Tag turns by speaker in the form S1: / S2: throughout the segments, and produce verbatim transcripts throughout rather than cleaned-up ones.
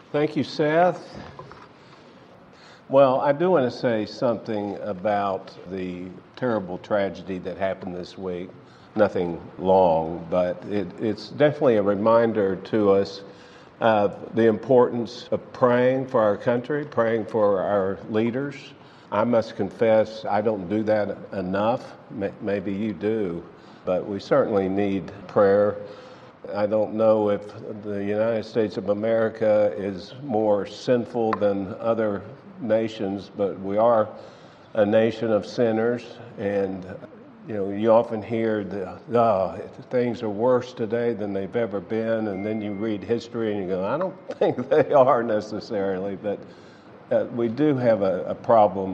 S1: Thank you, Seth. Well, I do want to say something about the terrible tragedy that happened this week. Nothing long, but it, it's definitely a reminder to us of the importance of praying for our country, praying for our leaders. I must confess, I don't do that enough. Maybe you do, but we certainly need prayer. I don't know if the United States of America is more sinful than other nations, but we are a nation of sinners, and you know, you often hear the, oh, things are worse today than they've ever been, and then you read history and you go, I don't think they are necessarily, but uh, we do have a, a problem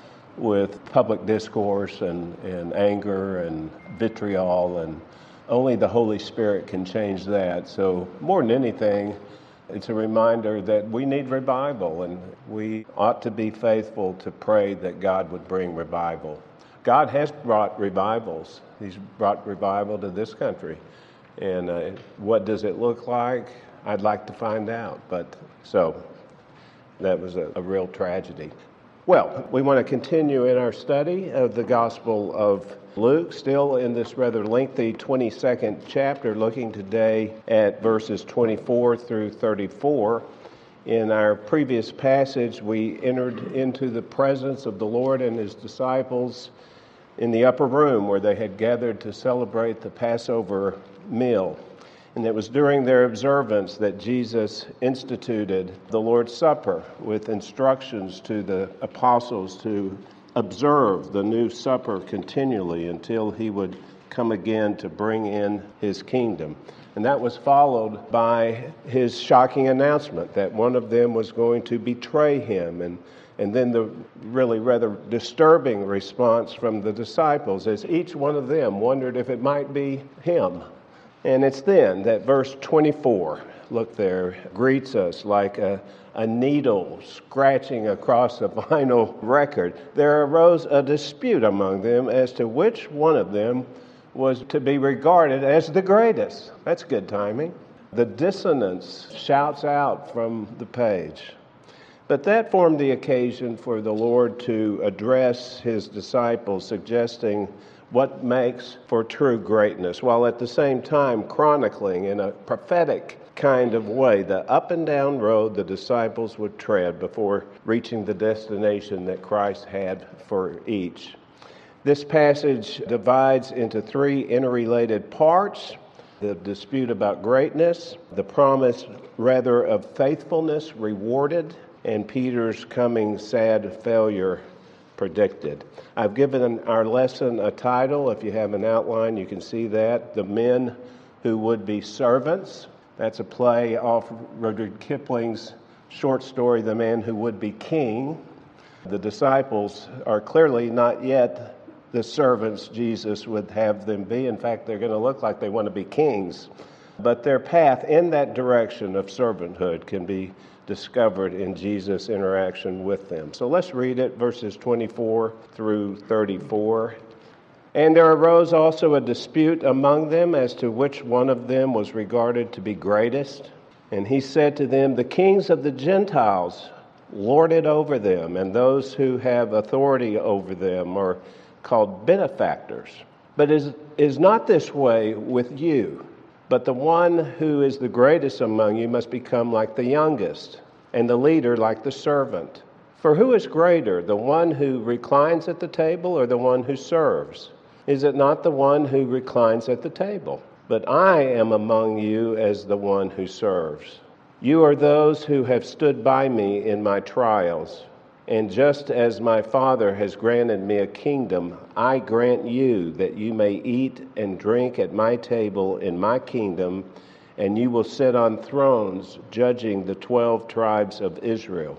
S1: with public discourse and, and anger and vitriol, and only the Holy Spirit can change that. So more than anything, it's a reminder that we need revival, and we ought to be faithful to pray that God would bring revival. God has brought revivals. He's brought revival to this country. And uh, what does it look like? I'd like to find out. But so that was a, a real tragedy. Well, we want to continue in our study of the Gospel of Luke, still in this rather lengthy twenty-second chapter, looking today at verses twenty-four through thirty-four. In our previous passage, we entered into the presence of the Lord and his disciples in the upper room where they had gathered to celebrate the Passover meal. And it was during their observance that Jesus instituted the Lord's Supper with instructions to the apostles to observe the new supper continually until he would come again to bring in his kingdom. And that was followed by his shocking announcement that one of them was going to betray him, and and then the really rather disturbing response from the disciples as each one of them wondered if it might be him. And it's then that verse twenty-four, look there, greets us like a, a needle scratching across a vinyl record. There arose a dispute among them as to which one of them was to be regarded as the greatest. That's good timing. The dissonance shouts out from the page. But that formed the occasion for the Lord to address his disciples, suggesting what makes for true greatness, while at the same time chronicling in a prophetic kind of way the up and down road the disciples would tread before reaching the destination that Christ had for each. This passage divides into three interrelated parts: the dispute about greatness, the promise rather of faithfulness rewarded, and Peter's coming sad failure predicted. I've given our lesson a title. If you have an outline, you can see that. The Men Who Would Be Servants. That's a play off Rudyard Kipling's short story, The Man Who Would Be King. The disciples are clearly not yet the servants Jesus would have them be. In fact, they're going to look like they want to be kings. But their path in that direction of servanthood can be discovered in Jesus' interaction with them. So let's read it, verses twenty-four through thirty-four. And there arose also a dispute among them as to which one of them was regarded to be greatest. And he said to them, the kings of the Gentiles lord it over them, and those who have authority over them are called benefactors. But is is not this way with you. But the one who is the greatest among you must become like the youngest, and the leader like the servant. For who is greater, the one who reclines at the table or the one who serves? Is it not the one who reclines at the table? But I am among you as the one who serves. You are those who have stood by me in my trials. And just as my Father has granted me a kingdom, I grant you that you may eat and drink at my table in my kingdom, and you will sit on thrones judging the twelve tribes of Israel.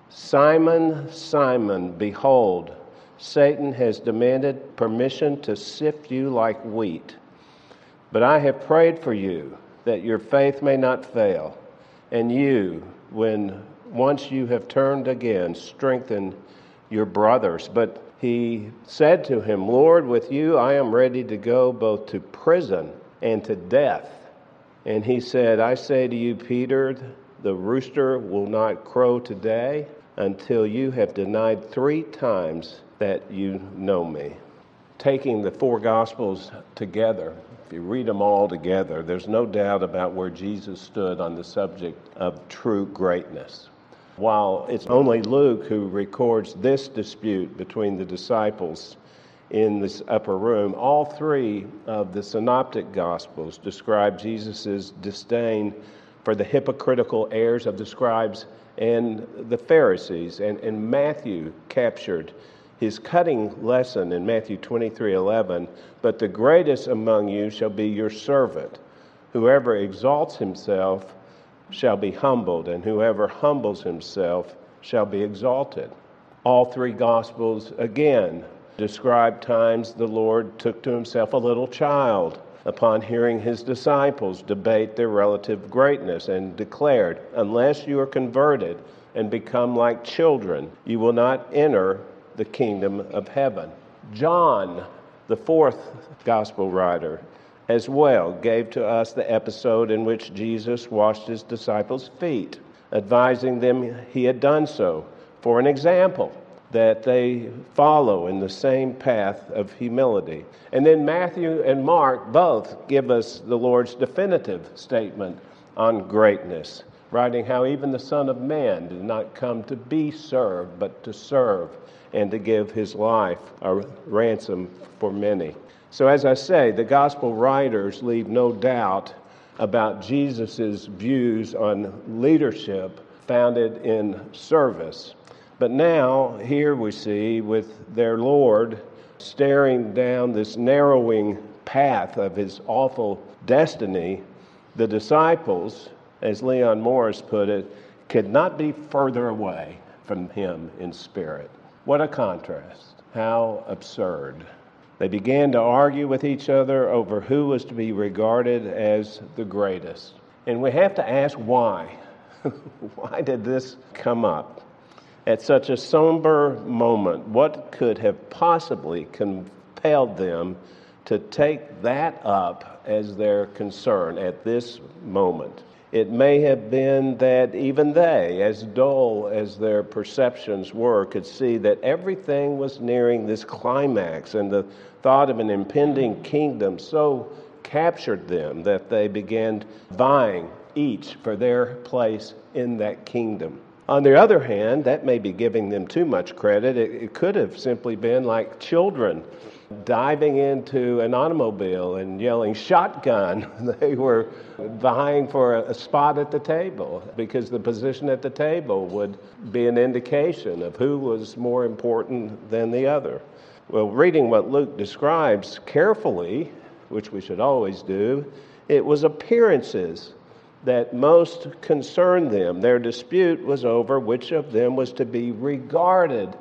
S1: Simon, Simon, behold, Satan has demanded permission to sift you like wheat. But I have prayed for you that your faith may not fail, and you, when once you have turned again, strengthen your brothers. But he said to him, Lord, with you I am ready to go both to prison and to death. And he said, I say to you, Peter, the rooster will not crow today until you have denied three times that you know me. Taking the four Gospels together, if you read them all together, there's no doubt about where Jesus stood on the subject of true greatness. While it's only Luke who records this dispute between the disciples in this upper room, all three of the synoptic Gospels describe Jesus' disdain for the hypocritical errors of the scribes and the Pharisees. And, and Matthew captured his cutting lesson in Matthew twenty-three eleven, but the greatest among you shall be your servant. Whoever exalts himself shall be humbled, and whoever humbles himself shall be exalted. All three Gospels, again, describe times the Lord took to himself a little child upon hearing his disciples debate their relative greatness and declared, unless you are converted and become like children, you will not enter the kingdom of heaven. John, the fourth gospel writer, as well gave to us the episode in which Jesus washed his disciples' feet, advising them he had done so for an example that they follow in the same path of humility. And then Matthew and Mark both give us the Lord's definitive statement on greatness, writing how even the Son of Man did not come to be served, but to serve and to give his life a ransom for many. So as I say, the gospel writers leave no doubt about Jesus' views on leadership founded in service. But now, here we see with their Lord staring down this narrowing path of his awful destiny, the disciples, as Leon Morris put it, could not be further away from him in spirit. What a contrast. How absurd. They began to argue with each other over who was to be regarded as the greatest. And we have to ask why. Why did this come up? At such a somber moment, what could have possibly compelled them to take that up as their concern at this moment? It may have been that even they, as dull as their perceptions were, could see that everything was nearing this climax, and the thought of an impending kingdom so captured them that they began vying each for their place in that kingdom. On the other hand, that may be giving them too much credit. It, it could have simply been like children diving into an automobile and yelling shotgun. They were vying for a, a spot at the table because the position at the table would be an indication of who was more important than the other. Well, reading what Luke describes carefully, which we should always do, it was appearances that most concerned them. Their dispute was over which of them was to be regarded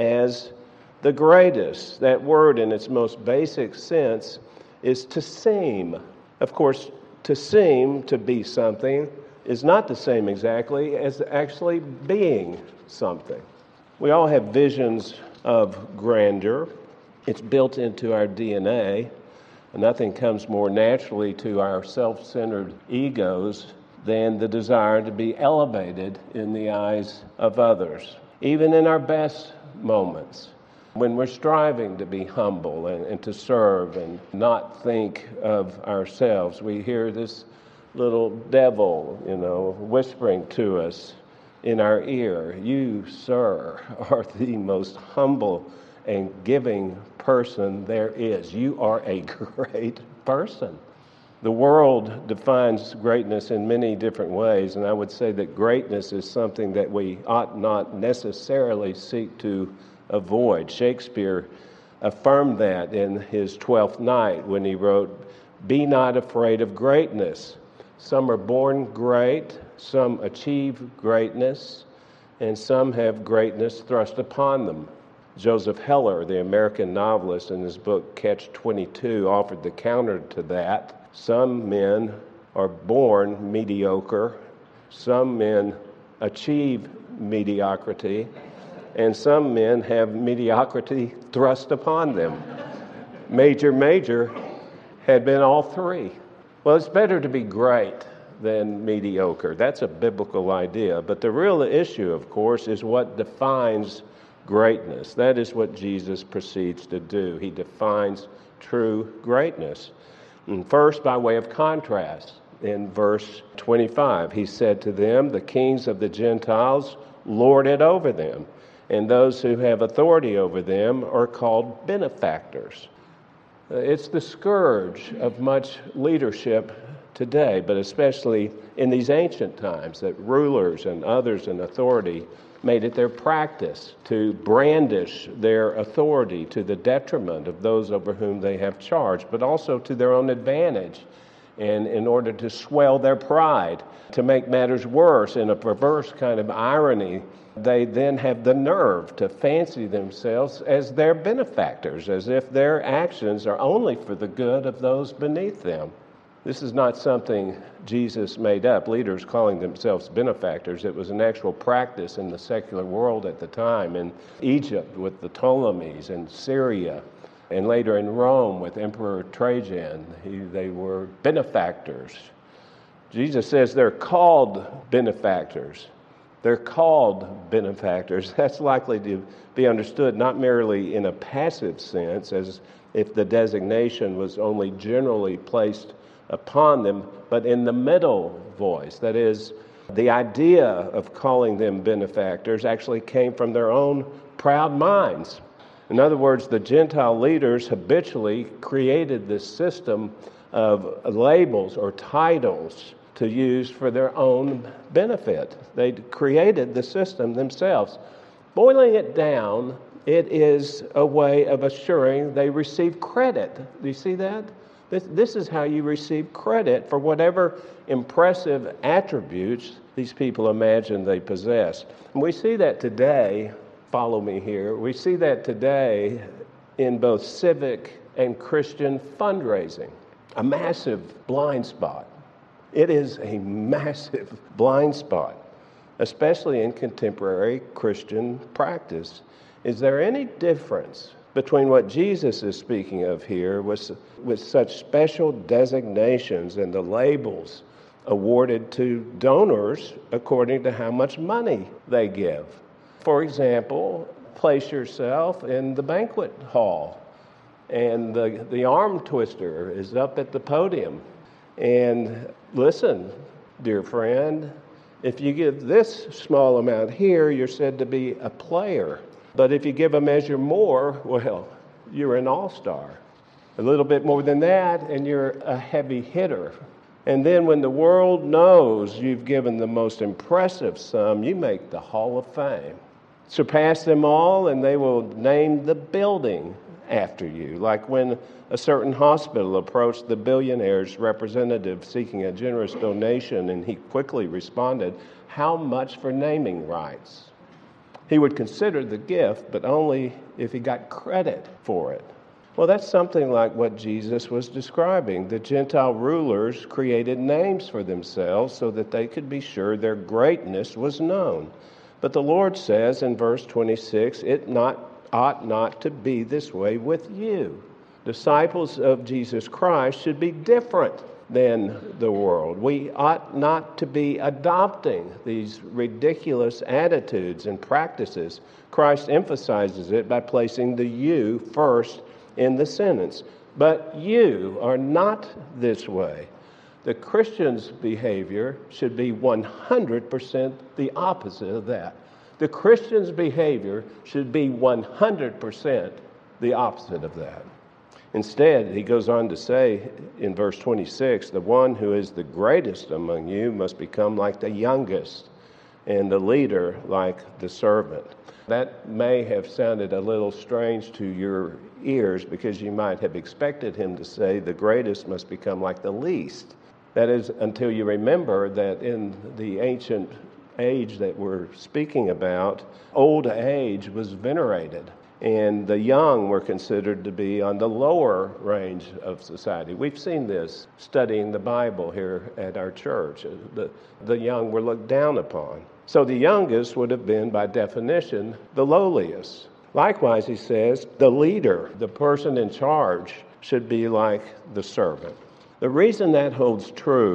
S1: as the greatest. That word in its most basic sense is to seem. Of course, to seem to be something is not the same exactly as actually being something. We all have visions of grandeur. It's built into our D N A. Nothing comes more naturally to our self-centered egos than the desire to be elevated in the eyes of others. Even in our best moments, when we're striving to be humble and, and to serve and not think of ourselves, we hear this little devil, you know, whispering to us in our ear, "You, sir, are the most humble and giving person there is. You are a great person." The world defines greatness in many different ways, and I would say that greatness is something that we ought not necessarily seek to avoid. Shakespeare affirmed that in his Twelfth Night when he wrote, "Be not afraid of greatness. Some are born great, some achieve greatness, and some have greatness thrust upon them." Joseph Heller, the American novelist, in his book Catch twenty-two, offered the counter to that. Some men are born mediocre, some men achieve mediocrity, and some men have mediocrity thrust upon them. Major Major had been all three. Well, it's better to be great than mediocre. That's a biblical idea. But the real issue, of course, is what defines greatness. That is what Jesus proceeds to do. He defines true greatness. And first, by way of contrast, in verse twenty-five, he said to them, "The kings of the Gentiles lord it over them, and those who have authority over them are called benefactors." It's the scourge of much leadership today, but especially in these ancient times, that rulers and others in authority made it their practice to brandish their authority to the detriment of those over whom they have charge, but also to their own advantage, and in order to swell their pride. To make matters worse, in a perverse kind of irony, they then have the nerve to fancy themselves as their benefactors, as if their actions are only for the good of those beneath them. This is not something Jesus made up, leaders calling themselves benefactors. It was an actual practice in the secular world at the time, in Egypt with the Ptolemies, and Syria, and later in Rome with Emperor Trajan. He, they were benefactors. Jesus says they're called benefactors. They're called benefactors. That's likely to be understood not merely in a passive sense, as if the designation was only generally placed upon them, but in the middle voice. That is, the idea of calling them benefactors actually came from their own proud minds. In other words, the Gentile leaders habitually created this system of labels or titles to use for their own benefit. They created the system themselves. Boiling it down, it is a way of assuring they receive credit. Do you see that? This, this is how you receive credit for whatever impressive attributes these people imagine they possess. And we see that today, follow me here, we see that today in both civic and Christian fundraising, a massive blind spot. It is a massive blind spot, especially in contemporary Christian practice. Is there any difference between what Jesus is speaking of here with, with such special designations and the labels awarded to donors according to how much money they give? For example, place yourself in the banquet hall, and the, the arm twister is up at the podium. And listen, dear friend, if you give this small amount here, you're said to be a player. But if you give a measure more, well, you're an all-star. A little bit more than that, and you're a heavy hitter. And then when the world knows you've given the most impressive sum, you make the Hall of Fame. Surpass them all, and they will name the building after you. Like when a certain hospital approached the billionaire's representative seeking a generous donation, and he quickly responded, "How much for naming rights?" He would consider the gift, but only if he got credit for it. Well, that's something like what Jesus was describing. The Gentile rulers created names for themselves so that they could be sure their greatness was known. But the Lord says in verse twenty-six, it not ought not to be this way with you. Disciples of Jesus Christ should be different than the world. We ought not to be adopting these ridiculous attitudes and practices. Christ emphasizes it by placing the you first in the sentence. But you are not this way. The Christian's behavior should be one hundred percent the opposite of that. The Christian's behavior should be one hundred percent the opposite of that. Instead, he goes on to say in verse twenty-six, the one who is the greatest among you must become like the youngest, and the leader like the servant. That may have sounded a little strange to your ears because you might have expected him to say the greatest must become like the least. That is, until you remember that in the ancient age that we're speaking about, old age was venerated, and the young were considered to be on the lower range of society. We've seen this studying the Bible here at our church. The, the young were looked down upon. So the youngest would have been, by definition, the lowliest. Likewise, he says, the leader, the person in charge, should be like the servant. The reason that holds true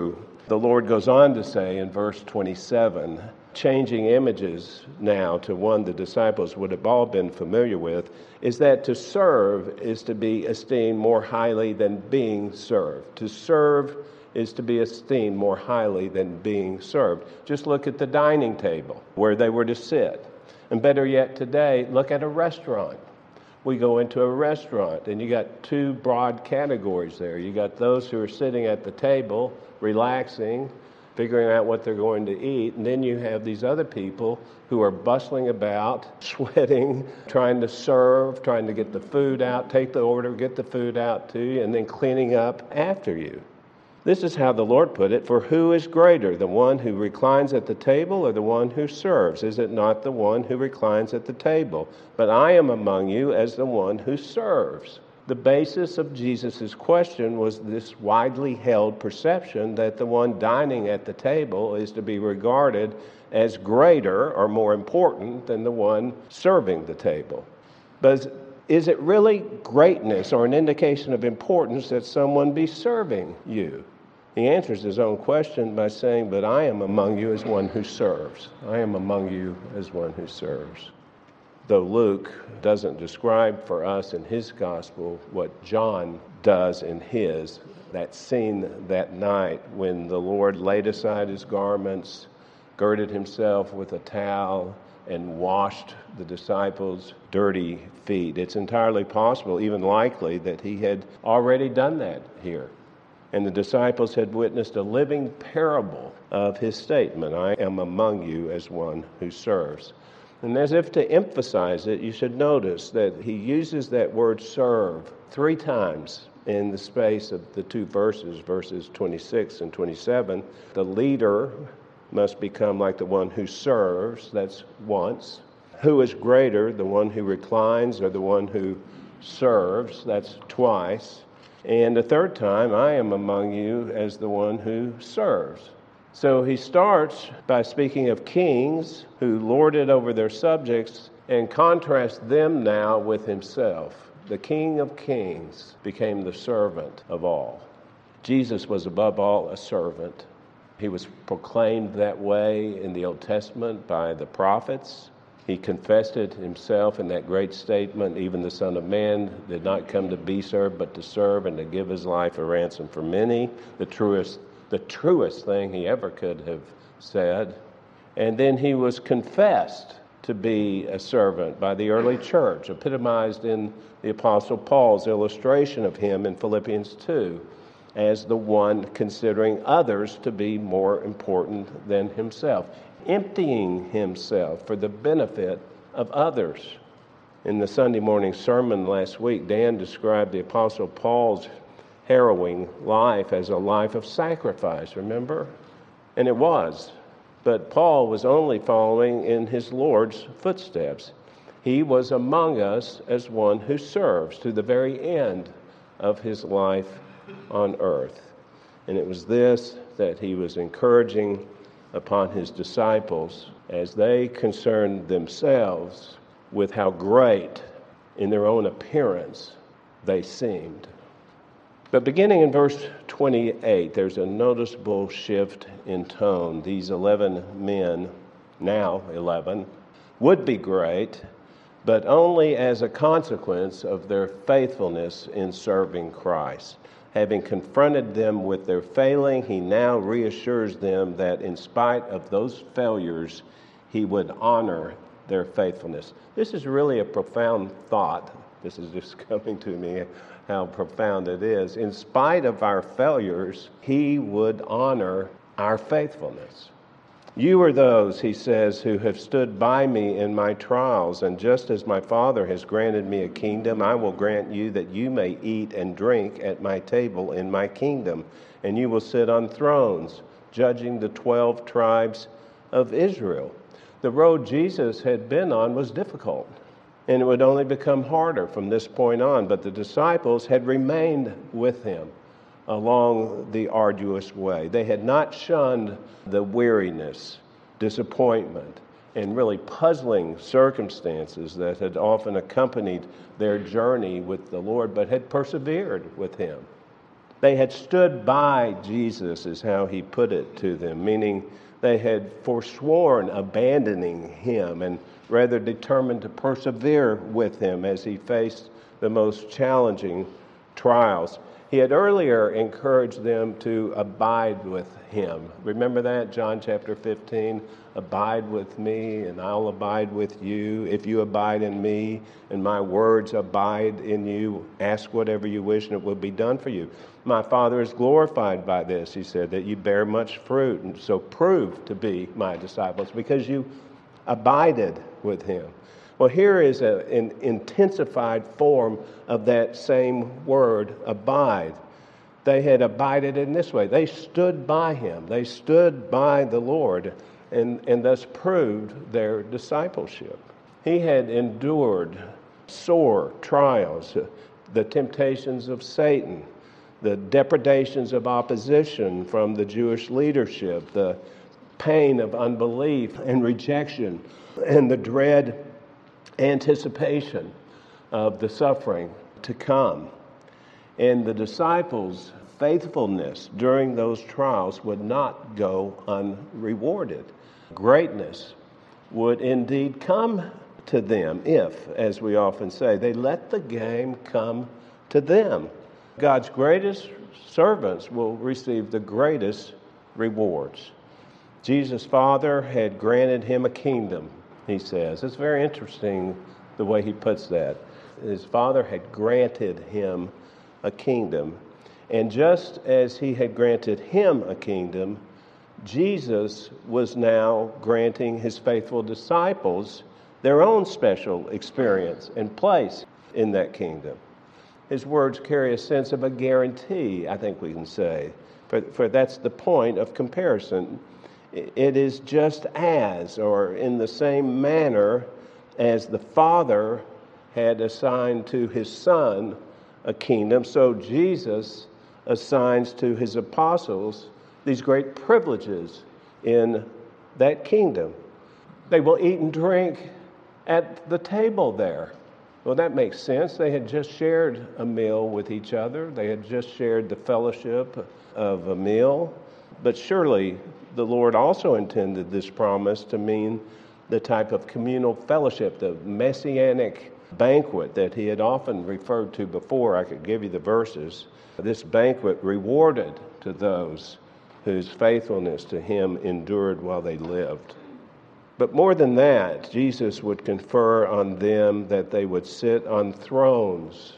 S1: The Lord goes on to say in verse twenty-seven, changing images now to one the disciples would have all been familiar with, is that to serve is to be esteemed more highly than being served. To serve is to be esteemed more highly than being served. Just look at the dining table where they were to sit. And better yet today, look at a restaurant. We go into a restaurant and you got two broad categories there. You got those who are sitting at the table, relaxing, figuring out what they're going to eat. And then you have these other people who are bustling about, sweating, trying to serve, trying to get the food out, take the order, get the food out to you, and then cleaning up after you. This is how the Lord put it, for who is greater, the one who reclines at the table or the one who serves? Is it not the one who reclines at the table? But I am among you as the one who serves. The basis of Jesus' question was this widely held perception that the one dining at the table is to be regarded as greater or more important than the one serving the table. But is it really greatness or an indication of importance that someone be serving you? He answers his own question by saying, but I am among you as one who serves. I am among you as one who serves. Though Luke doesn't describe for us in his gospel what John does in his, that scene that night when the Lord laid aside his garments, girded himself with a towel, and washed the disciples' dirty feet. It's entirely possible, even likely, that he had already done that here. And the disciples had witnessed a living parable of his statement, I am among you as one who serves. And as if to emphasize it, you should notice that he uses that word serve three times in the space of the two verses, verses twenty-six and twenty-seven. The leader must become like the one who serves, that's once. Who is greater, the one who reclines or the one who serves, that's twice. And the third time, I am among you as the one who serves. So he starts by speaking of kings who lorded over their subjects and contrasts them now with himself. The King of Kings became the servant of all. Jesus was above all a servant. He was proclaimed that way in the Old Testament by the prophets. He confessed it himself in that great statement, even the Son of Man did not come to be served, but to serve and to give his life a ransom for many. The truest, the truest thing he ever could have said. And then he was confessed to be a servant by the early church, epitomized in the Apostle Paul's illustration of him in Philippians two, as the one considering others to be more important than himself, emptying himself for the benefit of others. In the Sunday morning sermon last week, Dan described the Apostle Paul's harrowing life as a life of sacrifice, remember? And it was. But Paul was only following in his Lord's footsteps. He was among us as one who serves to the very end of his life on earth. And it was this that he was encouraging upon his disciples as they concerned themselves with how great in their own appearance they seemed. But beginning in verse twenty-eight, there's a noticeable shift in tone. These eleven men, now eleven, would be great, but only as a consequence of their faithfulness in serving Christ. Having confronted them with their failing, he now reassures them that in spite of those failures, he would honor their faithfulness. This is really a profound thought. This is just coming to me, how profound it is. In spite of our failures, he would honor our faithfulness. You are those, he says, who have stood by me in my trials, and just as my Father has granted me a kingdom, I will grant you that you may eat and drink at my table in my kingdom, and you will sit on thrones, judging the twelve tribes of Israel. The road Jesus had been on was difficult, and it would only become harder from this point on, but the disciples had remained with him along the arduous way. They had not shunned the weariness, disappointment, and really puzzling circumstances that had often accompanied their journey with the Lord, but had persevered with him. They had stood by Jesus, is how he put it to them, meaning they had forsworn abandoning him and rather determined to persevere with him as he faced the most challenging trials. He had earlier encouraged them to abide with him. Remember that? John chapter fifteen, abide with me and I'll abide with you. If you abide in me and my words abide in you, ask whatever you wish and it will be done for you. My Father is glorified by this, he said, that you bear much fruit, and so prove to be my disciples because you abided with him. Well, here is a, an intensified form of that same word, abide. They had abided in this way. They stood by him. They stood by the Lord and, and thus proved their discipleship. He had endured sore trials, the temptations of Satan, the depredations of opposition from the Jewish leadership, the pain of unbelief and rejection, and the dread anticipation of the suffering to come. And the disciples' faithfulness during those trials would not go unrewarded. Greatness would indeed come to them if, as we often say, they let the game come to them. God's greatest servants will receive the greatest rewards. Jesus' Father had granted him a kingdom, he says. It's very interesting the way he puts that. His Father had granted him a kingdom. And just as he had granted him a kingdom, Jesus was now granting his faithful disciples their own special experience and place in that kingdom. His words carry a sense of a guarantee, I think we can say, for, for that's the point of comparison. It is just as, or in the same manner as the Father had assigned to his Son a kingdom, so Jesus assigns to his apostles these great privileges in that kingdom. They will eat and drink at the table there. Well, that makes sense. They had just shared a meal with each other. They had just shared the fellowship of a meal. But surely the Lord also intended this promise to mean the type of communal fellowship, the messianic banquet that he had often referred to before. I could give you the verses. This banquet rewarded to those whose faithfulness to him endured while they lived. But more than that, Jesus would confer on them that they would sit on thrones,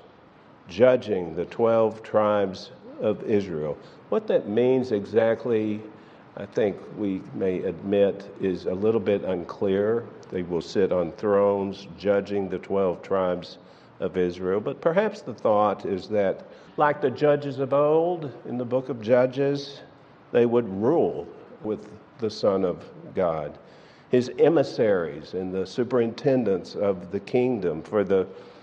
S1: judging the twelve tribes of Israel. What that means exactly, I think we may admit, is a little bit unclear. They will sit on thrones, judging the twelve tribes of Israel. But perhaps the thought is that, like the judges of old in the book of Judges, they would rule with the Son of God, his emissaries and the superintendents of the kingdom. For the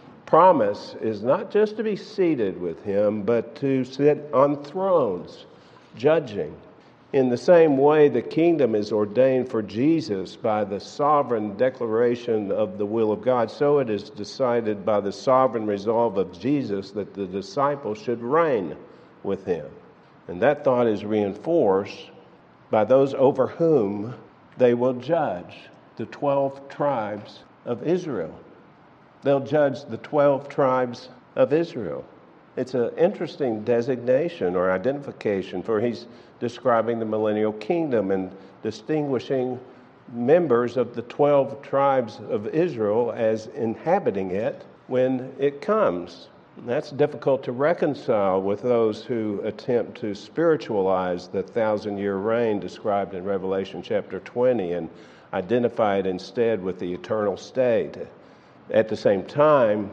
S1: promise is not just to be seated with him, but to sit on thrones, judging. In the same way, the kingdom is ordained for Jesus by the sovereign declaration of the will of God, so it is decided by the sovereign resolve of Jesus that the disciples should reign with him. And that thought is reinforced by those over whom they will judge, the twelve tribes of Israel. They'll judge the twelve tribes of Israel. It's an interesting designation or identification, for he's describing the millennial kingdom and distinguishing members of the twelve tribes of Israel as inhabiting it when it comes. And that's difficult to reconcile with those who attempt to spiritualize the thousand-year reign described in Revelation chapter twenty and identify it instead with the eternal state. At the same time,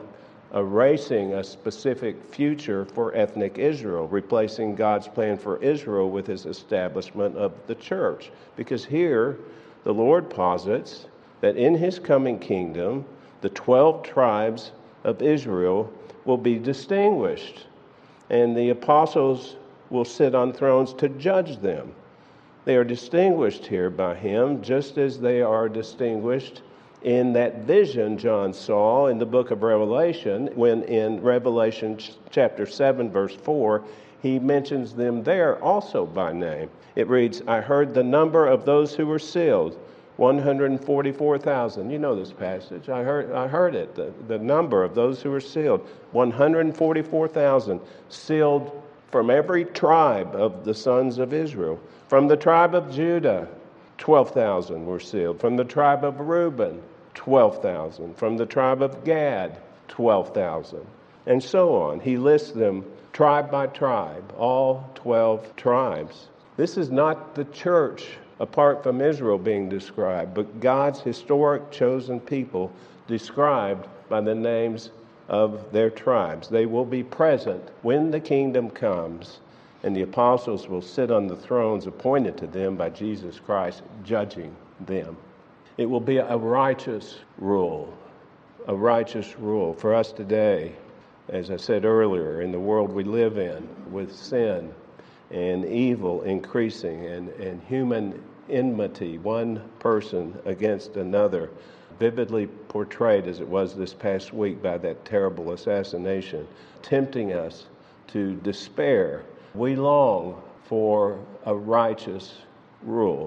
S1: erasing a specific future for ethnic Israel, replacing God's plan for Israel with his establishment of the church. Because here, the Lord posits that in his coming kingdom, the twelve tribes of Israel will be distinguished, and the apostles will sit on thrones to judge them. They are distinguished here by him, just as they are distinguished in that vision John saw in the book of Revelation, when in Revelation chapter seven, verse four, he mentions them there also by name. It reads, I heard the number of those who were sealed, one hundred forty-four thousand. You know this passage. I heard I heard it. The, the number of those who were sealed, one hundred forty-four thousand, sealed from every tribe of the sons of Israel. From the tribe of Judah, twelve thousand were sealed. From the tribe of Reuben, twelve thousand. From the tribe of Gad, twelve thousand. And so on. He lists them tribe by tribe, all twelve tribes. This is not the church apart from Israel being described, but God's historic chosen people described by the names of their tribes. They will be present when the kingdom comes, and the apostles will sit on the thrones appointed to them by Jesus Christ, judging them. It will be a righteous rule, a righteous rule for us today. As I said earlier, in the world we live in, with sin and evil increasing and, and human enmity, one person against another, vividly portrayed as it was this past week by that terrible assassination, tempting us to despair. We long for a righteous rule.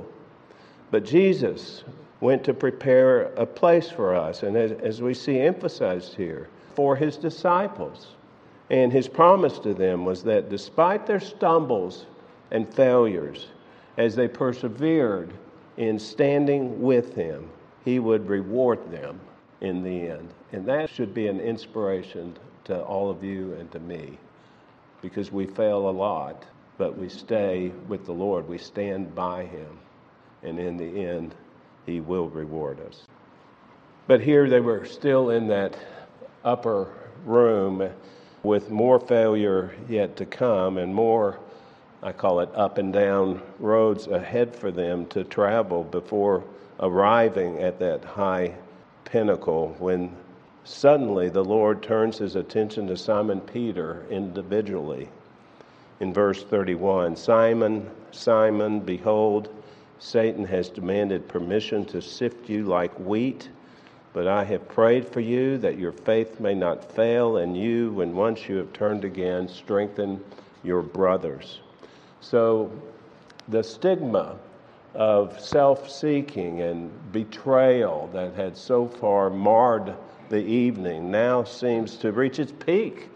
S1: But Jesus went to prepare a place for us, and as, as we see emphasized here, for his disciples. And his promise to them was that despite their stumbles and failures, as they persevered in standing with him, he would reward them in the end. And that should be an inspiration to all of you and to me, because we fail a lot, but we stay with the Lord. We stand by him, and in the end, he will reward us. But here they were still in that upper room with more failure yet to come and more, I call it, up and down roads ahead for them to travel before arriving at that high pinnacle, when suddenly the Lord turns his attention to Simon Peter individually. In verse thirty-one, Simon, Simon, behold, Satan has demanded permission to sift you like wheat, but I have prayed for you that your faith may not fail, and you, when once you have turned again, strengthen your brothers. So the stigma of self-seeking and betrayal that had so far marred the evening now seems to reach its peak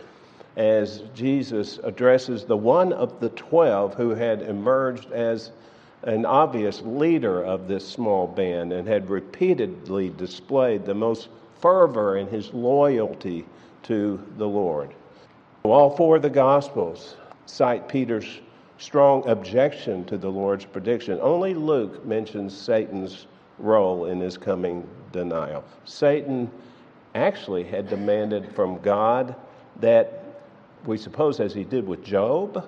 S1: as Jesus addresses the one of the twelve who had emerged as an obvious leader of this small band and had repeatedly displayed the most fervor in his loyalty to the Lord. All four of the Gospels cite Peter's strong objection to the Lord's prediction. Only Luke mentions Satan's role in his coming denial. Satan actually had demanded from God that, we suppose as he did with Job,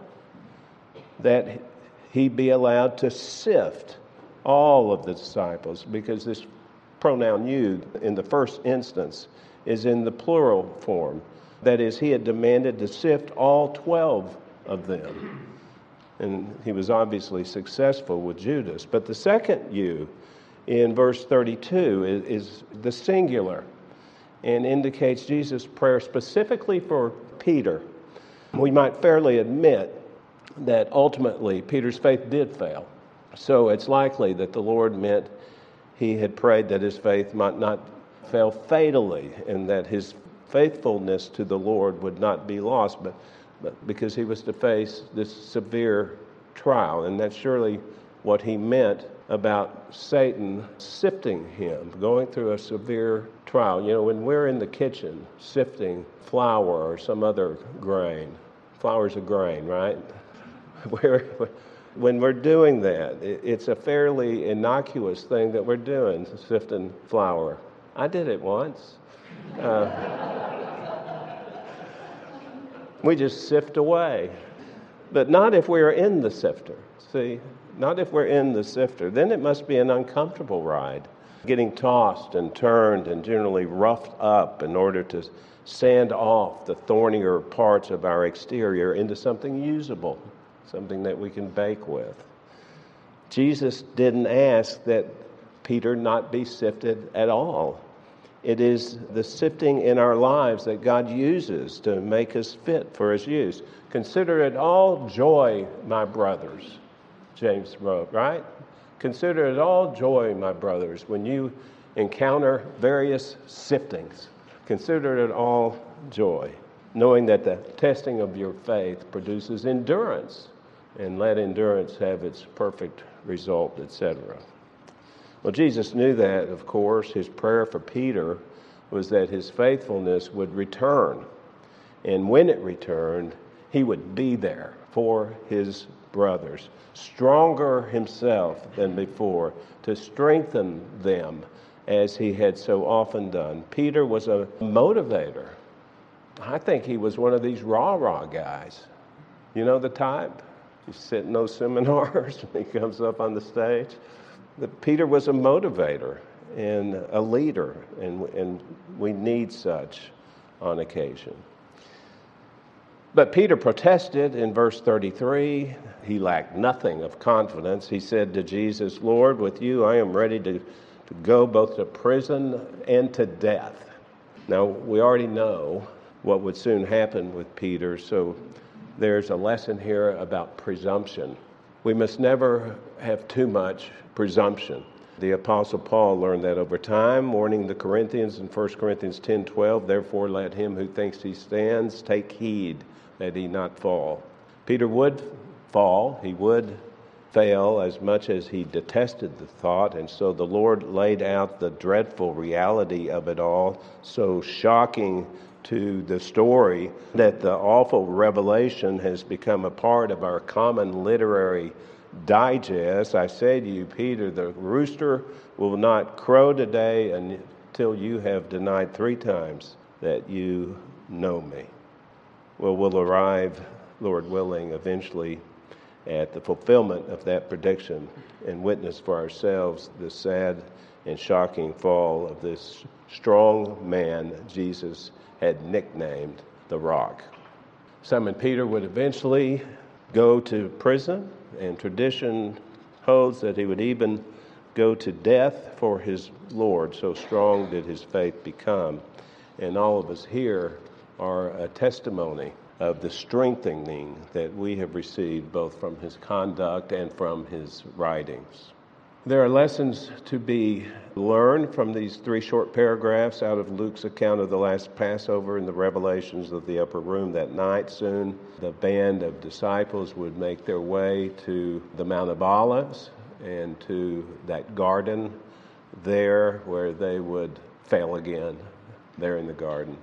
S1: that he be allowed to sift all of the disciples, because this pronoun you in the first instance is in the plural form. That is, he had demanded to sift all twelve of them. And he was obviously successful with Judas. But the second you in verse thirty-two is, is the singular and indicates Jesus' prayer specifically for Peter. We might fairly admit that ultimately Peter's faith did fail. So it's likely that the Lord meant he had prayed that his faith might not fail fatally, and that his faithfulness to the Lord would not be lost, but, but because he was to face this severe trial. And that's surely what he meant about Satan sifting him, going through a severe trial. You know, when we're in the kitchen sifting flour or some other grain, flour's a grain, right? We're, when we're doing that, it's a fairly innocuous thing that we're doing, sifting flour. I did it once. Uh, we just sift away. But not if we're in the sifter, see? Not if we're in the sifter. Then it must be an uncomfortable ride, getting tossed and turned and generally roughed up in order to sand off the thornier parts of our exterior into something usable, something that we can bake with. Jesus didn't ask that Peter not be sifted at all. It is the sifting in our lives that God uses to make us fit for his use. Consider it all joy, my brothers, James wrote, right? Consider it all joy, my brothers, when you encounter various siftings. Consider it all joy, knowing that the testing of your faith produces endurance, and let endurance have its perfect result, et cetera. Well, Jesus knew that, of course. His prayer for Peter was that his faithfulness would return. And when it returned, he would be there for his brothers, stronger himself than before, to strengthen them as he had so often done. Peter was a motivator. I think he was one of these rah-rah guys. You know the type? You sit in those seminars and he comes up on the stage. Peter was a motivator and a leader, and, and we need such on occasion. But Peter protested in verse thirty-three. He lacked nothing of confidence. He said to Jesus, Lord, with you I am ready to, to go both to prison and to death. Now, we already know what would soon happen with Peter, so there's a lesson here about presumption. We must never have too much presumption. The Apostle Paul learned that over time, warning the Corinthians in First Corinthians ten twelve, therefore let him who thinks he stands take heed that he not fall. Peter would fall, he would fail as much as he detested the thought, and so the Lord laid out the dreadful reality of it all, so shocking to the story that the awful revelation has become a part of our common literary digest. I say to you, Peter, the rooster will not crow today until you have denied three times that you know me. Well, we'll arrive, Lord willing, eventually at the fulfillment of that prediction and witness for ourselves the sad and shocking fall of this strong man Jesus had nicknamed the Rock. Simon Peter would eventually go to prison, and tradition holds that he would even go to death for his Lord. So strong did his faith become. And all of us here are a testimony of the strengthening that we have received both from his conduct and from his writings. There are lessons to be learned from these three short paragraphs out of Luke's account of the last Passover and the revelations of the upper room that night. Soon the band of disciples would make their way to the Mount of Olives and to that garden there where they would fail again, there in the garden.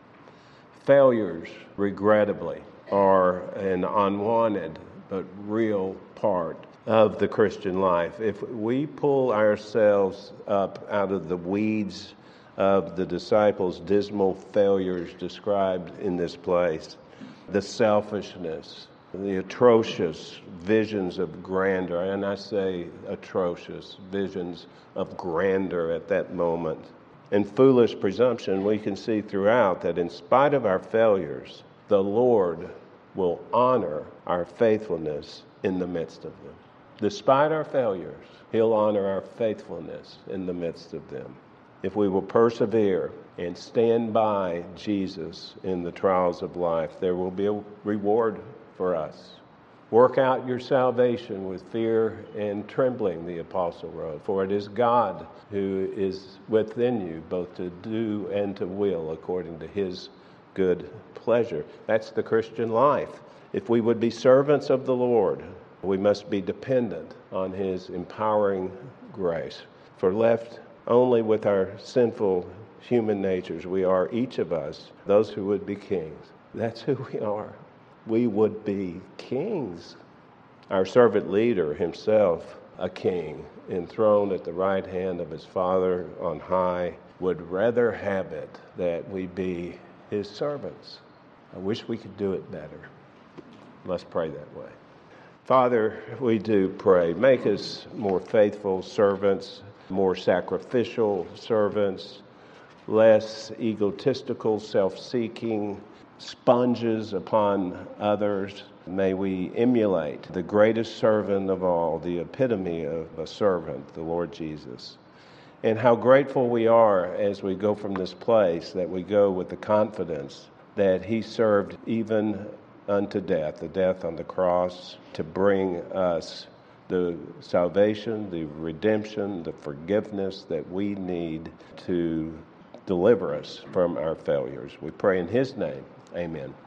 S1: Failures, regrettably, are an unwanted but real part of the Christian life. If we pull ourselves up out of the weeds of the disciples' dismal failures described in this place, the selfishness, the atrocious visions of grandeur, and I say atrocious visions of grandeur at that moment, and foolish presumption, we can see throughout that in spite of our failures, the Lord will honor our faithfulness in the midst of them. Despite our failures, he'll honor our faithfulness in the midst of them. If we will persevere and stand by Jesus in the trials of life, there will be a reward for us. Work out your salvation with fear and trembling, the apostle wrote, for it is God who is within you, both to do and to will according to his good pleasure. That's the Christian life. If we would be servants of the Lord, we must be dependent on his empowering grace. For left only with our sinful human natures, we are each of us those who would be kings. That's who we are. We would be kings. Our servant leader himself, a king, enthroned at the right hand of his Father on high, would rather have it that we be his servants. I wish we could do it better. Let's pray that way. Father, we do pray. Make us more faithful servants, more sacrificial servants, less egotistical, self-seeking sponges upon others. May we emulate the greatest servant of all, the epitome of a servant, the Lord Jesus. and how grateful we are as we go from this place, that we go with the confidence that he served even unto death, the death on the cross, to bring us the salvation, the redemption, the forgiveness that we need to deliver us from our failures. We pray in his name. Amen.